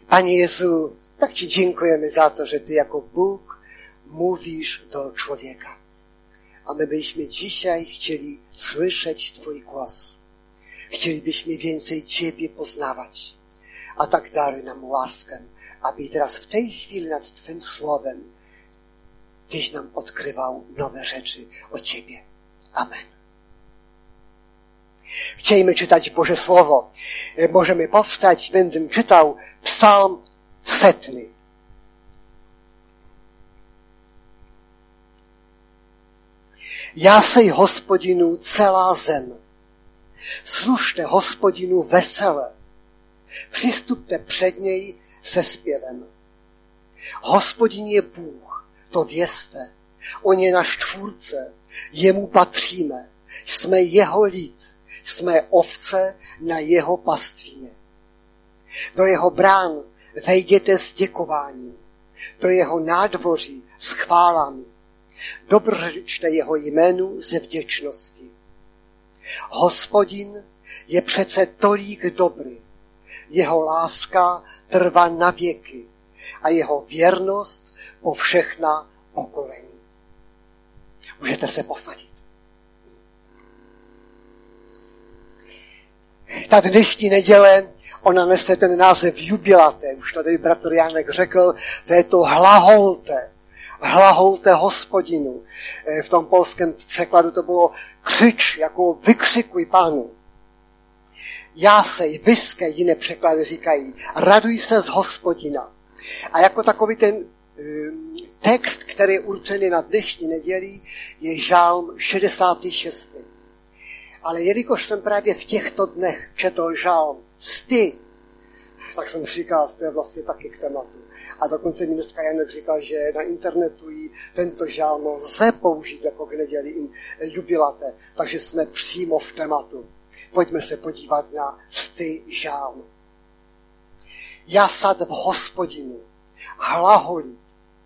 Panie Jezu, tak Ci dziękujemy za to, że Ty jako Bóg mówisz do człowieka. A my byśmy dzisiaj chcieli słyszeć Twój głos. Chcielibyśmy więcej Ciebie poznawać. A tak daruj nam łaskę, aby teraz w tej chwili nad Twym słowem Tyś nam odkrywał nowe rzeczy o Ciebie. Amen. Chcielibyśmy czytać Boże Słowo. Możemy powstać, będę czytał Psalm 100. Jasej Hospodinu celá zem. Slušte Hospodinu vesele. Přistupte před něj se zpěvem. Hospodin je Bůh, to vězte. On je náš tvůrce, jemu patříme. Jsme jeho lid, jsme ovce na jeho pastvině. Do jeho brán vejděte s děkováním, do jeho nádvoří s chválami. Dobrořečte jeho jménu ze vděčnosti. Hospodin je přece tolik dobrý, jeho láska trvá na věky a jeho věrnost po všechna pokolení. Můžete se posadit. Ta dnešní neděle, ona nese ten název jubilaté, už to tady bratr Jánek řekl, to je to hlaholte. Hlaholte Hospodinu. V tom polském překladu to bylo křič, jako vykřikuj Pánu. Jásej, vyskej, jiné překlady říkají, raduj se z Hospodina. A jako takový ten text, který je určený na dnešní neděli, je žálm 66. Ale jelikož jsem právě v těchto dnech četl žálm 100, tak jsem říkal, to je vlastně taky k tématu. A dokonce mi dneska Janek říkal, že na internetu jí tento žálm lze použít jako k neděli jubilaté, takže jsme přímo v tématu. Pojďme se podívat na 100 žálm. Jasat v Hospodinu, hlaholit.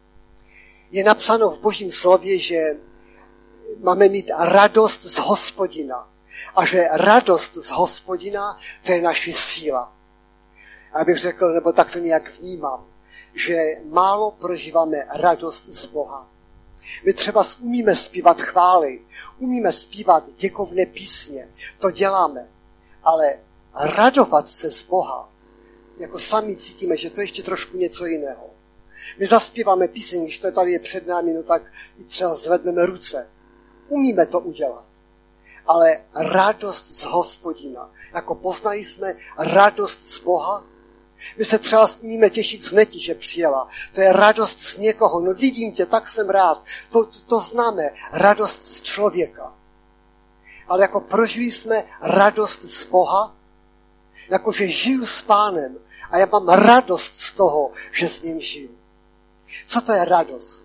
Je napsáno v Božím slově, že máme mít radost z Hospodina a že radost z Hospodina, to je naše síla. Abych řekl, nebo tak to nějak vnímám, že málo prožíváme radost z Boha. My třeba umíme zpívat chvály, umíme zpívat děkovné písně, to děláme, ale radovat se z Boha, jako sami cítíme, že to je ještě trošku něco jiného. My zaspíváme píseň, když to tady je před námi, no tak třeba zvedneme ruce. Umíme to udělat. Ale radost z Hospodina, jako poznali jsme radost z Boha, my se třeba umíme těšit z Neti, že přijela. To je radost z někoho. No vidím tě, tak jsem rád. To známe. Radost z člověka. Ale jako prožili jsme radost z Boha, jakože žiju s Pánem a já mám radost z toho, že s ním žiju. Co to je radost?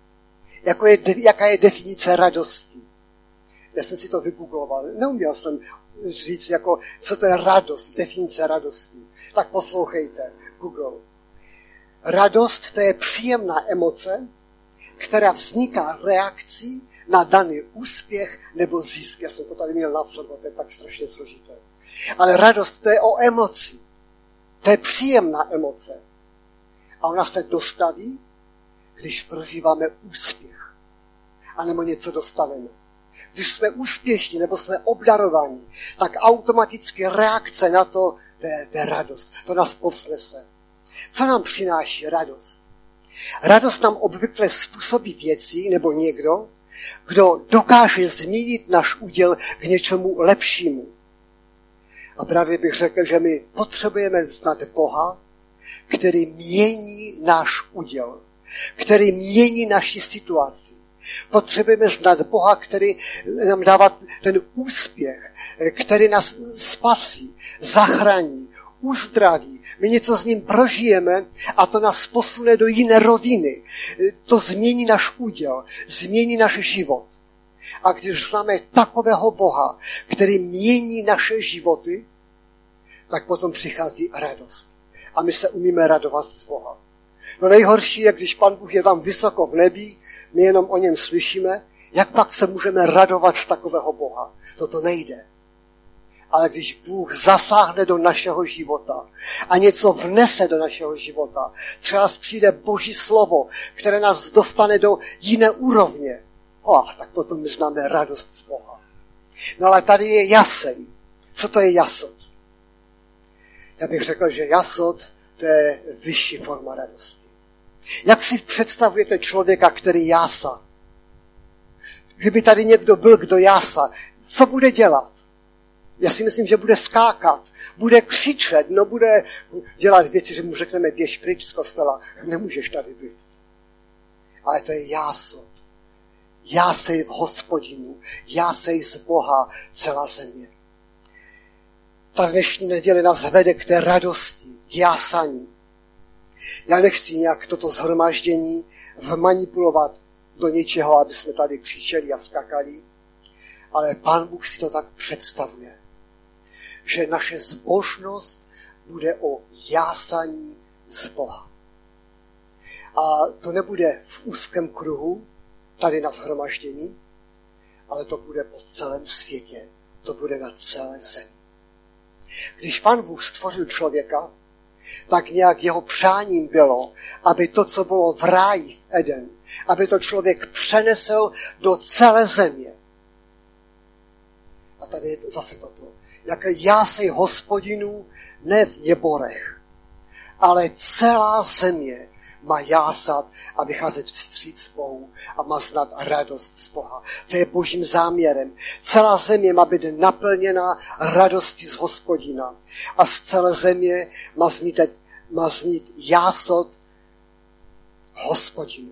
Jaká je definice radosti? Já jsem si to vygoogloval. Neuměl jsem říct, co to je radost, definice radosti. Tak poslouchejte, Google. Radost, to je příjemná emoce, která vzniká reakcí na daný úspěch nebo zisk. Já jsem to tady měl napsat, to je tak strašně složité. Ale radost, to je o emoci. To je příjemná emoce. A ona se dostaví, když prožíváme úspěch. A nebo něco dostaneme. Když jsme úspěšní nebo jsme obdarovaní, tak automaticky reakce na to je radost. To nás povznese. Co nám přináší radost? Radost nám obvykle způsobí věci nebo někdo, kdo dokáže změnit náš úděl k něčemu lepšímu. A právě bych řekl, že my potřebujeme znát Boha, který mění náš úděl, který mění naši situaci. Potřebujeme znát Boha, který nám dává ten úspěch, který nás spasí, zachrání, uzdraví. My něco s ním prožijeme a to nás posune do jiné roviny. To změní náš úděl, změní náš život. A když známe takového Boha, který mění naše životy, tak potom přichází radost. A my se umíme radovat z Boha. No nejhorší je, když Pan Bůh je tam vysoko v nebi, my jenom o něm slyšíme, jak pak se můžeme radovat z takového Boha. Toto nejde. Ale když Bůh zasáhne do našeho života a něco vnese do našeho života, třeba přijde Boží slovo, které nás dostane do jiné úrovně, tak potom my známe radost z Boha. No ale tady je jasej. Co to je jasot? Já bych řekl, že jasot to je vyšší forma radosti. Jak si představujete člověka, který jásá? Kdyby tady někdo byl, kdo jásá, co bude dělat? Já si myslím, že bude skákat, bude křičet, bude dělat věci, že mu řekneme, běž pryč z kostela, nemůžeš tady být. Ale to je jásot. Jásej v Hospodinu, jásej z Boha celá země. Ta dnešní neděle nás vede k té radosti, k jásání. Já nechci nějak toto shromáždění vmanipulovat do něčeho, aby jsme tady křičeli a skakali, ale Pán Bůh si to tak představuje, že naše zbožnost bude o jásání z Boha. A to nebude v úzkém kruhu, tady na shromaždění, ale to bude po celém světě, to bude na celé zemi. Když Pán Bůh stvořil člověka, tak nějak jeho přáním bylo, aby to, co bylo v ráji v Eden, aby to člověk přenesl do celé země. A tady je zase toto. Jaké jásej Hospodinu ne v něborech, ale celá země má jásat a vycházet vstříc Bohu a má znát radost z Boha. To je Božím záměrem. Celá země má být naplněna radostí z Hospodina. A z celé země má znít jásot Hospodinu.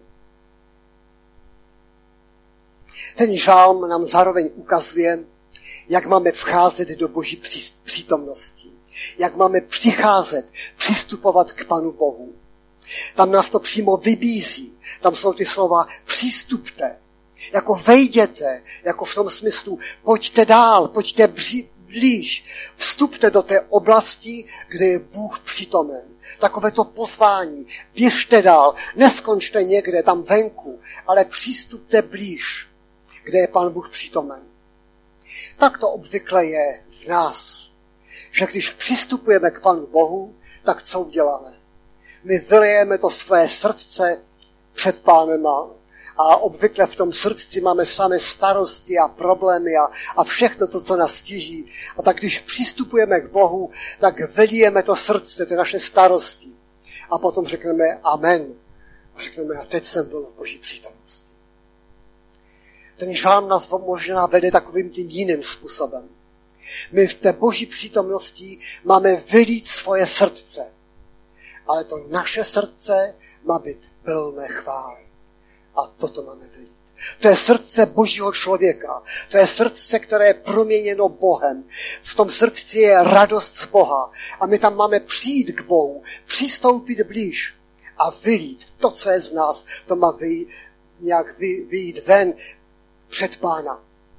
Ten žálm nám zároveň ukazuje, jak máme vcházet do Boží přítomnosti. Jak máme přicházet, přistupovat k Panu Bohu. Tam nás to přímo vybízí. Tam jsou ty slova přistupte, jako vejděte, jako v tom smyslu pojďte dál, pojďte blíž, vstupte do té oblasti, kde je Bůh přítomen. Takové to pozvání, běžte dál, neskončte někde tam venku, ale přistupte blíž, kde je Pán Bůh přítomen. Tak to obvykle je v nás, že když přistupujeme k Panu Bohu, tak co uděláme? My vylijeme to svoje srdce před Pánem a obvykle v tom srdci máme samé starosti a problémy a všechno to, co nás tíží. A tak když přistupujeme k Bohu, tak vylijeme to srdce, ty naše starosti. A potom řekneme amen. A řekneme, a teď jsem byl v Boží přítomnosti. Ten žálm nás možná vede takovým tím jiným způsobem. My v té Boží přítomnosti máme vylít svoje srdce. Ale to naše srdce má být plné chvály. A toto máme vylít. To je srdce Božího člověka. To je srdce, které je proměněno Bohem. V tom srdci je radost z Boha. A my tam máme přijít k Bohu, přistoupit blíž a vylít to, co je z nás. To má vyjít ven před Pána.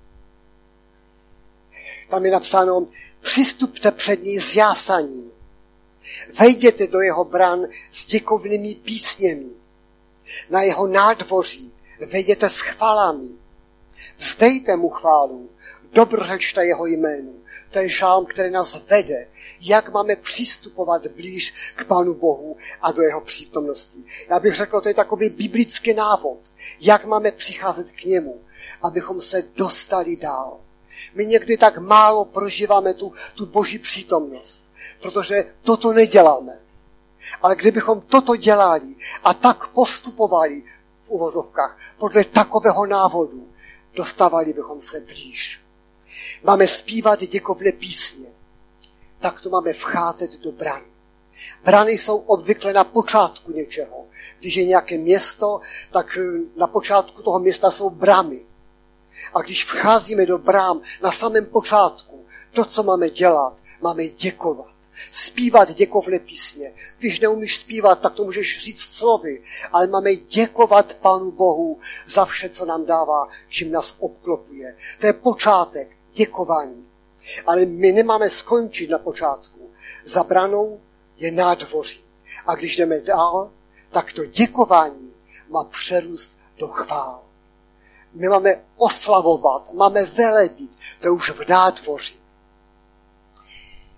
Tam je napsáno, přistupte před ní s jásaním. Vejděte do jeho bran s děkovnými písněmi. Na jeho nádvoří vejděte s chvalami. Vzdejte mu chválu, dobrořečte jeho jménu. To je žálm, který nás vede, jak máme přistupovat blíž k Pánu Bohu a do jeho přítomnosti. Já bych řekl, to je takový biblický návod, jak máme přicházet k němu, abychom se dostali dál. My někdy tak málo prožíváme tu Boží přítomnost, protože toto neděláme. Ale kdybychom toto dělali a tak postupovali v uvozovkách podle takového návodu, dostávali bychom se blíž. Máme zpívat děkovné písně. Tak to máme vcházet do bran. Brany jsou obvykle na počátku něčeho. Když je nějaké město, tak na počátku toho města jsou bramy. A když vcházíme do brám na samém počátku, to, co máme dělat, máme děkovat. Zpívat děkovné písně. Když neumíš zpívat, tak to můžeš říct slovy, ale máme děkovat Pánu Bohu za vše, co nám dává, čím nás obklopuje. To je počátek děkování. Ale my nemáme skončit na počátku. Za branou je nádvoří. A když jdeme dál, tak to děkování má přerůst do chvál. My máme oslavovat, máme velebit, to je už v nádvoří.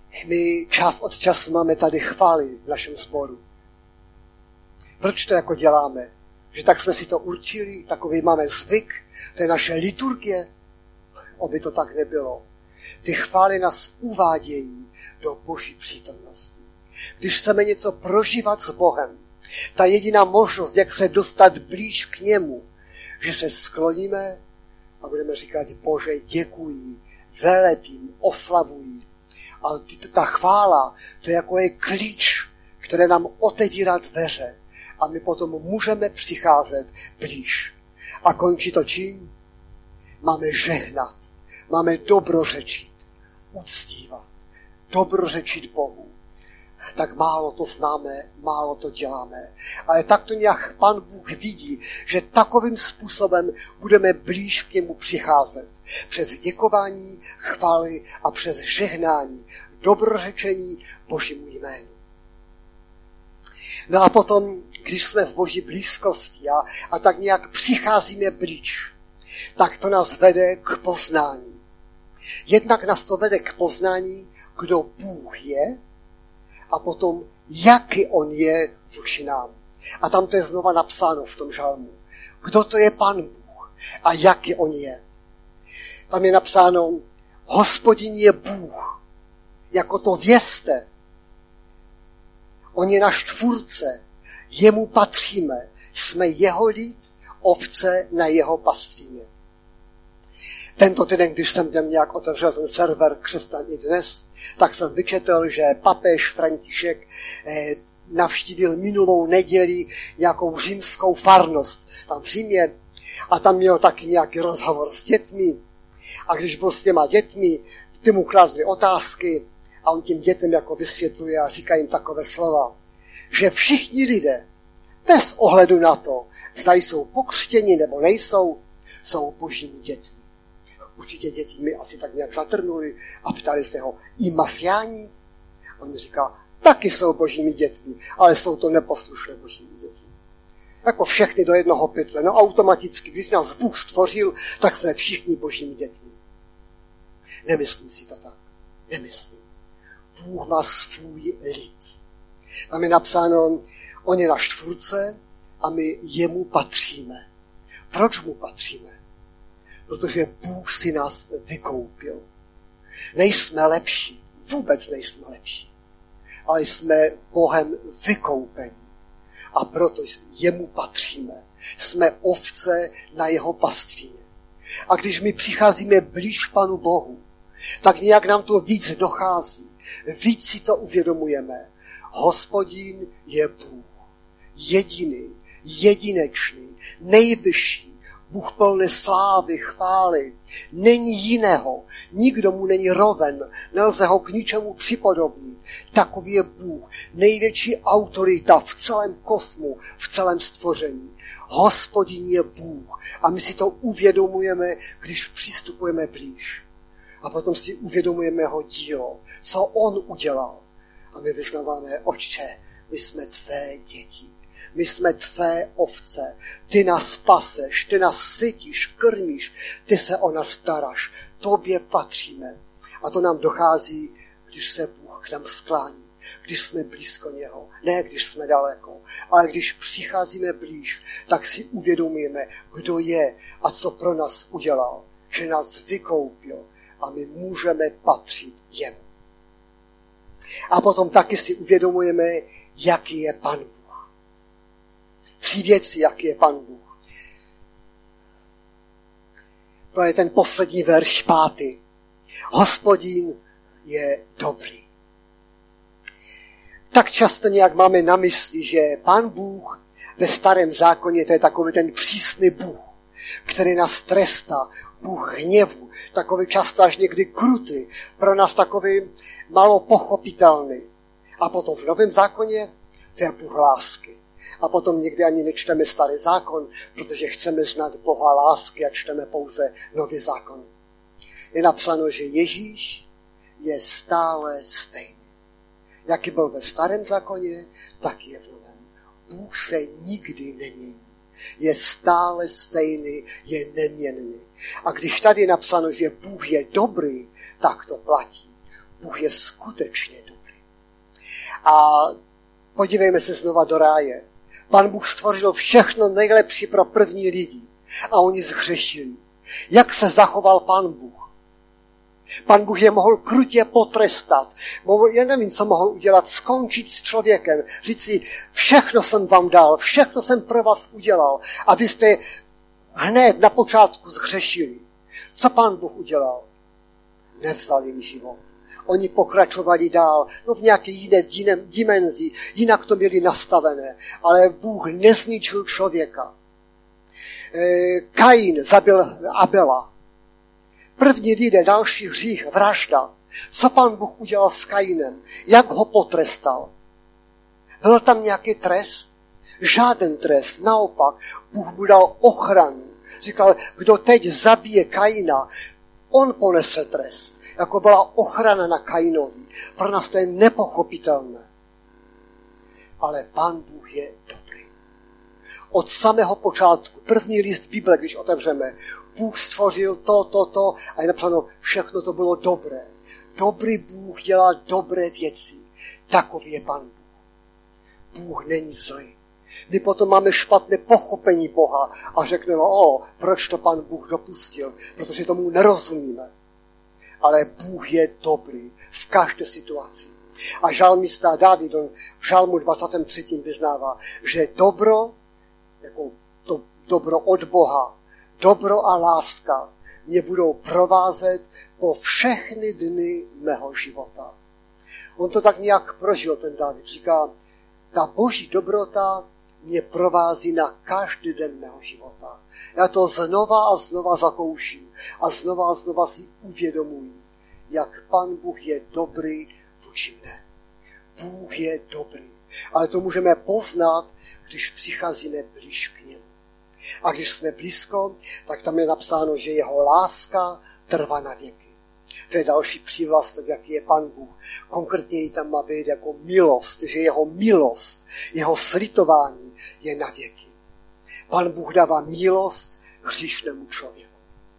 My čas od času máme tady chvály v našem sboru. Proč to jako děláme? Že tak jsme si to určili, takový máme zvyk, to je naše liturgie. Aby to tak nebylo. Ty chvály nás uvádějí do Boží přítomnosti. Když chceme něco prožívat s Bohem, ta jediná možnost, jak se dostat blíž k němu, že se skloníme a budeme říkat: Bože, děkuji, velebím, oslavuji. Ale ta chvála, to je jako je klíč, který nám otevírá dveře a my potom můžeme přicházet blíž. A končí to čím? Máme žehnat, máme dobrořečit, uctívat, dobrořečit Bohu. Tak málo to známe, málo to děláme. Ale tak to nějak Pán Bůh vidí, že takovým způsobem budeme blíž k němu přicházet. Přes děkování, chvály a přes žehnání, dobrořečení Božímu jménu. No a potom, když jsme v Boží blízkosti a tak nějak přicházíme blíž, tak to nás vede k poznání. Jednak nás to vede k poznání, kdo Bůh je, a potom, jaký on je vůči nám. A tam to je znova napsáno v tom žalmu. Kdo to je Pán Bůh a jaký on je. Tam je napsáno: Hospodin je Bůh, jako to vězte. On je náš tvůrce, jemu patříme, jsme jeho lid, ovce na jeho pastvině. Tento týden, když jsem tam nějak otevřel ten server Křesťan i dnes, tak jsem vyčetl, že papež František navštívil minulou neděli nějakou římskou farnost tam v Římě a tam měl taky nějaký rozhovor s dětmi. A když byl s těma dětmi, ty mu kladli otázky a on těm dětem jako vysvětluje a říká jim takové slova, že všichni lidé, bez ohledu na to, zda jsou pokřtěni nebo nejsou, jsou božími dětmi. Určitě děti mi asi tak nějak zatrnuli a ptali se ho: i mafiáni? On říká: taky jsou božími dětmi, ale jsou to neposlušné božími dětmi. Jako všechny do jednoho pytle. No automaticky, když nás Bůh stvořil, tak jsme všichni božími dětmi. Nemyslím si to tak. Nemyslím. Bůh má svůj lid. Tam je napsáno: on je náš tvůrce a my jemu patříme. Proč mu patříme? Protože Bůh si nás vykoupil. Nejsme lepší, vůbec nejsme lepší, ale jsme Bohem vykoupeni. A proto jemu patříme. Jsme ovce na jeho pastvině. A když my přicházíme blíž Panu Bohu, tak nějak nám to víc dochází. Víc si to uvědomujeme. Hospodin je Bůh. Jediný, jedinečný, nejvyšší. Bůh plný slávy, chvály. Není jiného. Nikdo mu není roven. Nelze ho k ničemu připodobnit. Takový je Bůh. Největší autorita v celém kosmu, v celém stvoření. Hospodin je Bůh. A my si to uvědomujeme, když přistupujeme blíž. A potom si uvědomujeme jeho dílo. Co on udělal. A my vyznáváme: Otče, my jsme tvé děti. My jsme tvé ovce. Ty nás spaseš, ty nás sytíš, krmíš, ty se o nás staráš. Tobě patříme. A to nám dochází, když se Bůh k nám sklání. Když jsme blízko něho. Ne, když jsme daleko. Ale když přicházíme blíž, tak si uvědomujeme, kdo je a co pro nás udělal. Že nás vykoupil a my můžeme patřit jemu. A potom taky si uvědomujeme, jaký je Pán Bůh. 3 věci, jaký je Pán Bůh. To je ten poslední verš 5. Hospodin je dobrý. Tak často nějak máme na mysli, že Pán Bůh ve Starém zákoně, to je takový ten přísný Bůh, který nás trestá, Bůh hněvu, takový často až někdy krutý, pro nás takový málo pochopitelný. A potom v Novém zákoně to je Bůh lásky. A potom někdy ani nečteme Starý zákon, protože chceme znát Boha lásky a čteme pouze Nový zákon. Je napsáno, že Ježíš je stále stejný. Jaký byl ve Starém zákoně, tak je v Novém. Bůh se nikdy nemění. Je stále stejný, je neměnný. A když tady je napsáno, že Bůh je dobrý, tak to platí. Bůh je skutečně dobrý. A podívejme se znova do ráje. Pan Bůh stvořil všechno nejlepší pro první lidi a oni zhřešili. Jak se zachoval Pan Bůh? Pan Bůh je mohl krutě potrestat. Já nevím, co mohl udělat, skončit s člověkem. Říct si, všechno jsem vám dal, všechno jsem pro vás udělal, abyste hned na počátku zhřešili. Co Pan Bůh udělal? Nevzal jim život. Oni pokračovali dál, v nějaké jiné dimenzi, jinak to měli nastavené. Ale Bůh nezničil člověka. Kain zabil Abela. První lidé, další hřích, vražda. Co Pan Bůh udělal s Kainem? Jak ho potrestal? Byl tam nějaký trest? Žáden trest. Naopak, Bůh mu dal ochranu. Říkal, kdo teď zabije Kaina, on ponese trest. Jako byla ochrana na Kainovi. Pro nás to je nepochopitelné. Ale Pan Bůh je dobrý. Od samého počátku, první list Bible, když otevřeme, Bůh stvořil to a je napsáno, všechno to bylo dobré. Dobrý Bůh dělá dobré věci. Takový je Pan Bůh. Bůh není zlý. My potom máme špatné pochopení Boha a řekneme, proč to Pan Bůh dopustil, protože tomu nerozumíme. Ale Bůh je dobrý v každé situaci. A žalmista David v žalmu 23. vyznává, že dobro, jako to dobro od Boha, dobro a láska mě budou provázet po všechny dny mého života. On to tak nějak prožil, ten David. Říká, ta boží dobrota mě provází na každý den mého života. Já to znova a znova zakouším a znova si uvědomuji, jak Pan Bůh je dobrý vůči mne. Bůh je dobrý. Ale to můžeme poznat, když přicházíme blíž k němu. A když jsme blízko, tak tam je napsáno, že jeho láska trvá na věky. To je další přívlastek, jaký je Pan Bůh. Konkrétně tam má být jako milost, že jeho milost, jeho slitování je na věky. Pan Bůh dává milost hříšnému člověku.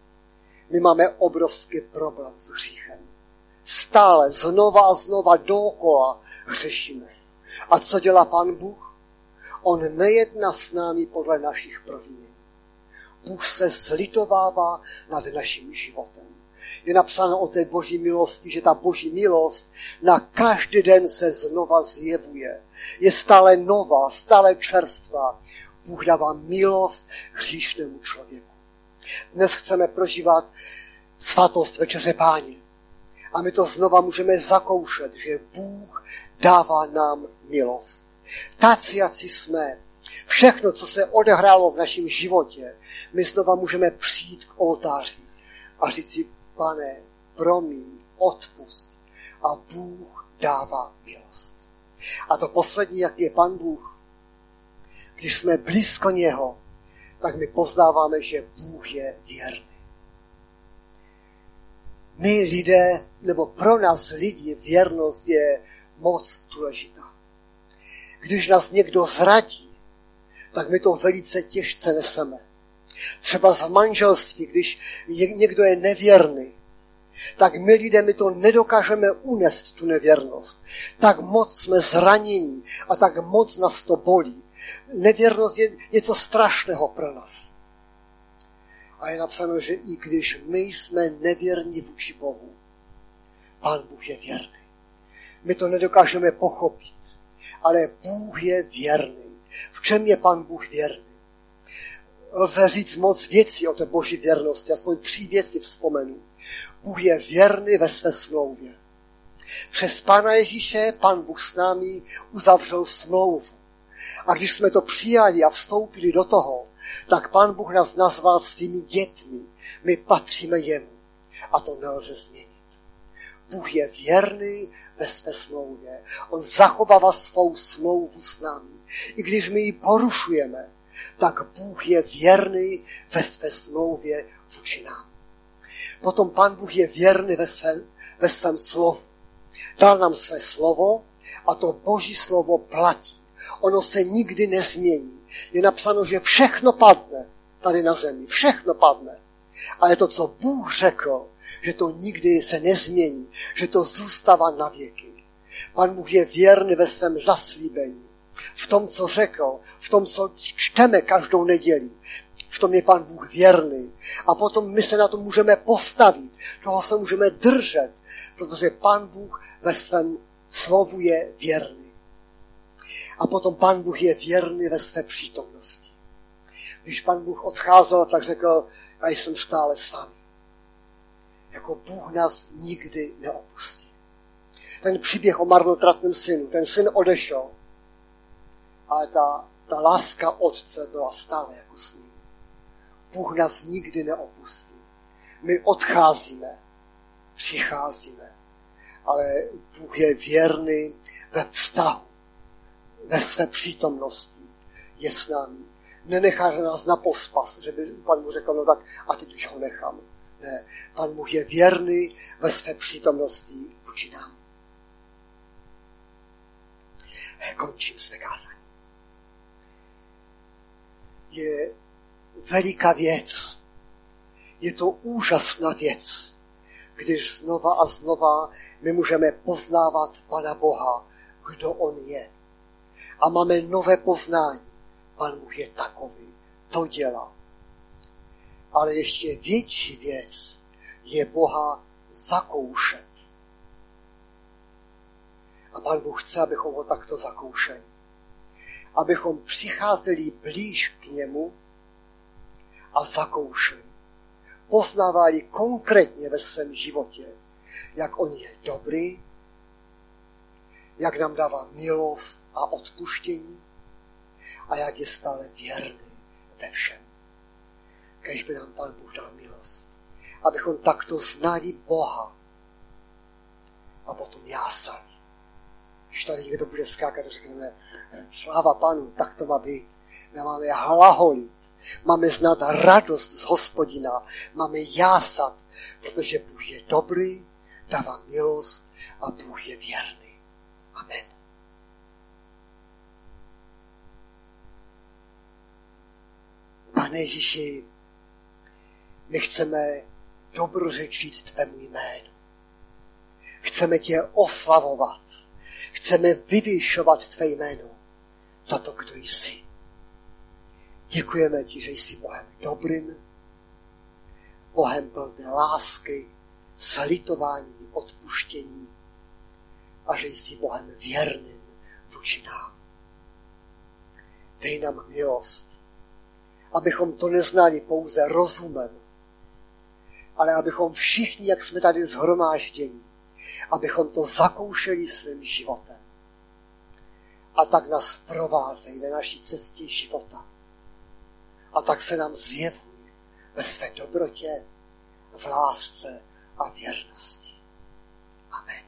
My máme obrovský problém s hříchem. Stále, znova a znova dookola hřešíme. A co dělá Pan Bůh? On nejedná s námi podle našich provinění. Bůh se slitovává nad naším životem. Je napsáno o té boží milosti, že ta boží milost na každý den se znova zjevuje. Je stále nová, stále čerstvá. Bůh dává milost hříšnému člověku. Dnes chceme prožívat svatost Večeře Páně. A my to znova můžeme zakoušet, že Bůh dává nám milost. Taci, jací jsme, všechno, co se odehrálo v našem životě, my znova můžeme přijít k oltáři a říct si, Pane, promiň, odpust. A Bůh dává milost. A to poslední, jak je Pan Bůh, když jsme blízko něho, tak my poznáváme, že Bůh je věrný. My lidé, nebo pro nás lidi, věrnost je moc důležitá. Když nás někdo zradí, tak my to velice těžce neseme. Třeba v manželství, když někdo je nevěrný, tak my lidé, my to nedokážeme unést, tu nevěrnost. Tak moc jsme zranění a tak moc nás to bolí. Nevěrnost je něco strašného pro nás. A je napsáno, že i když my jsme nevěrní vůči Bohu, Pán Bůh je věrný. My to nedokážeme pochopit, ale Bůh je věrný. V čem je Pán Bůh věrný? Lze říct moc věcí o té boží věrnosti, aspoň 3 věci vzpomenu. Bůh je věrný ve své smlouvě. Přes Pána Ježíše Pán Bůh s námi uzavřel smlouvu. A když jsme to přijali a vstoupili do toho, tak Pán Bůh nás nazval svými dětmi. My patříme jemu. A to nelze změnit. Bůh je věrný ve své smlouvě. On zachovává svou smlouvu s námi. I když my ji porušujeme, tak Bůh je věrný ve své smlouvě vůči nám. Potom Pán Bůh je věrný ve svém slovu. Dal nám své slovo a to Boží slovo platí. Ono se nikdy nezmění. Je napsáno, že všechno padne tady na zemi. Všechno padne. Ale to, co Bůh řekl, že to nikdy se nezmění, že to zůstává na věky. Pán Bůh je věrný ve svém zaslíbení. V tom, co řekl, v tom, co čteme každou neděli. V tom je Pán Bůh věrný. A potom my se na to můžeme postavit. Toho se můžeme držet, protože Pán Bůh ve svém slovu je věrný. A potom Pán Bůh je věrný ve své přítomnosti. Když Pán Bůh odcházel, tak řekl, já jsem stále s vámi. Jako Bůh nás nikdy neopustí. Ten příběh o marnotratném synu, ten syn odešel, ale ta láska otce byla stále jako s ním. Bůh nás nikdy neopustí. My odcházíme, přicházíme, ale Bůh je věrný ve vztahu, ve své přítomnosti, je s námi. Nenechá nás na pospas, že by Pán Bůh řekl, no tak a teď už ho nechám. Ne, Pán Bůh je věrný ve své přítomnosti vůči nám. Končím své kázání. Je veliká věc. Je to úžasná věc, když znova a znova my můžeme poznávat Pana Boha, kdo on je. A máme nové poznání. Pán Bůh je takový, to dělá. Ale ještě větší věc je Boha zakoušet. A Pán Bůh chce, abychom ho takto zakoušeli. Abychom přicházeli blíž k němu a zakoušeli. Poznávali konkrétně ve svém životě, jak on je dobrý, jak nám dává milost a odpuštění a jak je stále věrný ve všem. Kéž by nám Pán Bůh dal milost. Abychom takto znali Boha a potom jásali. Když tady někdo bude skákat, tak řekneme, sláva Pánu, tak to má být. My máme hlaholit, máme znát radost z Hospodina, máme jásat, protože Bůh je dobrý, dává milost a Bůh je věrný. Amen. Pane Ježíši, my chceme dobrořečit tvému jménu. Chceme tě oslavovat. Chceme vyvyšovat tvé jméno za to, kdo jsi. Děkujeme ti, že jsi Bohem dobrým, Bohem plný lásky, slitování, odpuštění a že jsi Bohem věrným vůči nám. Dej nám milost, abychom to neznali pouze rozumem, ale abychom všichni, jak jsme tady shromážděni, abychom to zakoušeli svým životem. A tak nás provázej na naší cestě života. A tak se nám zjevuj ve své dobrotě, v lásce a věrnosti. Amen.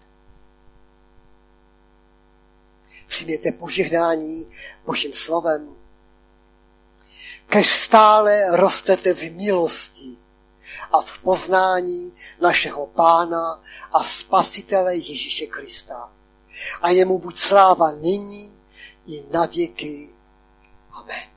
Přijměte požehnání Božím slovem. Kež stále rostete v milosti a v poznání našeho Pána a Spasitele Ježíše Krista. A jemu buď sláva nyní i na věky. Amen.